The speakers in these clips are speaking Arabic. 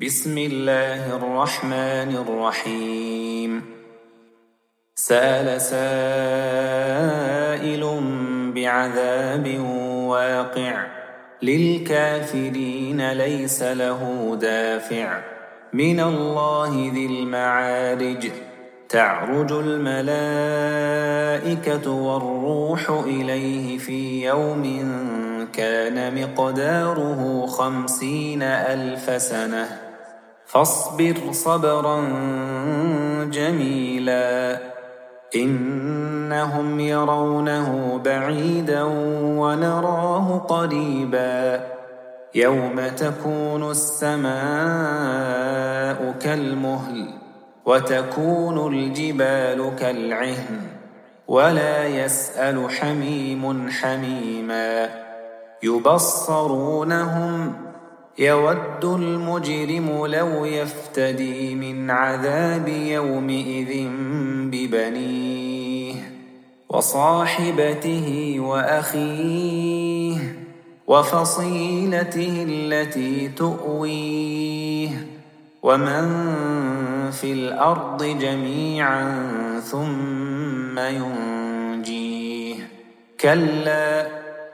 بسم الله الرحمن الرحيم. سأل سائل بعذاب واقع للكافرين ليس له دافع من الله ذي المعارج تعرج الملائكة والروح إليه في يوم كان مقداره 50,000 سنة فاصبر صبرا جميلا إنهم يرونه بعيدا ونراه قريبا يوم تكون السماء كالمهل وتكون الجبال كالعهن ولا يسأل حميم حميما يبصرونهم يود المجرم لو يفتدي من عذاب يومئذ ببنيه وصاحبته وأخيه وفصيلته التي تؤويه ومن في الأرض جميعا ثم ينجيه كلا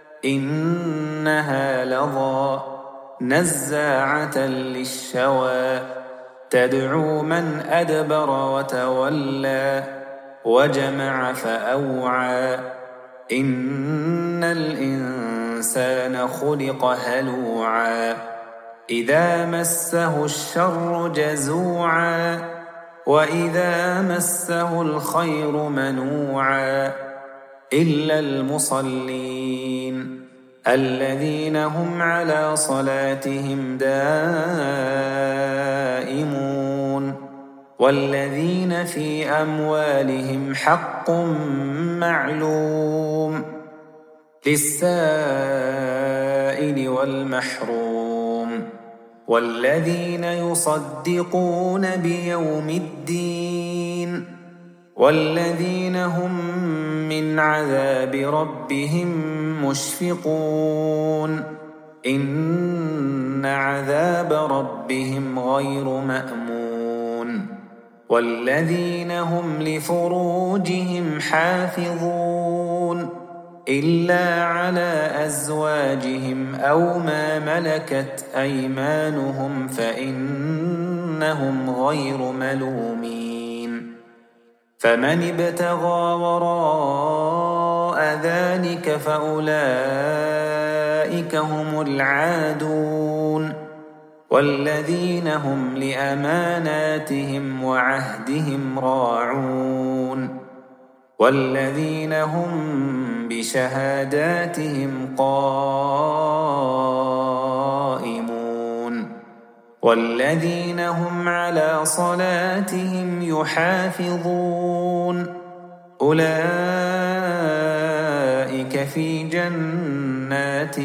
إنها لظى نزاعة للشوى تدعو من أدبر وتولى وجمع فأوعى إن الإنسان خلق هلوعا إذا مسه الشر جزوعا وإذا مسه الخير منوعا إلا المصلين الذين هم على صلاتهم دائمون والذين في أموالهم حق معلوم للسائل والمحروم والذين يصدقون بيوم الدين والذين هم من عذاب ربهم مشفقون إن عذاب ربهم غير مأمون والذين هم لفروجهم حافظون إلا على أزواجهم أو ما ملكت أيمانهم فإنهم غير ملومين فمن ابتغى وراء ذلك فأولئك هم العادون والذين هم لأماناتهم وعهدهم راعون والذين هم بشهاداتهم قائمون والذين هم على صلاتهم يحافظون أولئك في جنات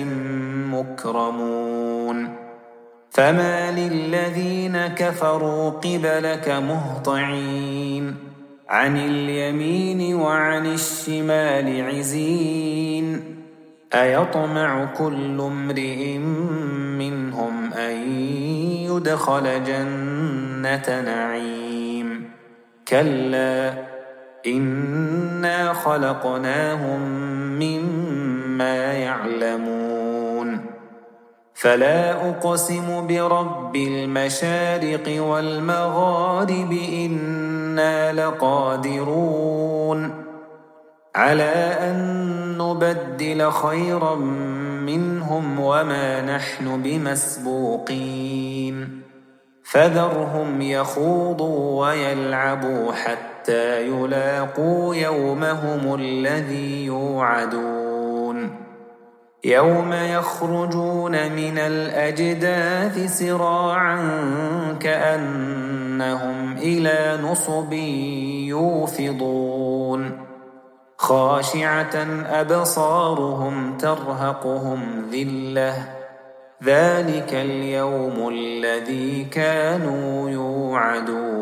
مكرمون فما للذين كفروا قبلك مهطعين عن اليمين وعن الشمال عزين أيطمع كل امرئ منهم أن يدخل جنة نعيم كلا إنا خلقناهم مما يعلمون فلا أقسم برب المشارق والمغارب إنا لقادرون على أن نبدل خيرا منهم وما نحن بمسبوقين فذرهم يخوضوا ويلعبوا حتى يلاقوا يومهم الذي يوعدون يوم يخرجون من الأجداث سراعا كأنهم إلى نصب يوفضون خاشعة أبصارهم ترهقهم ذلة ذلك اليوم الذي كانوا يوعدون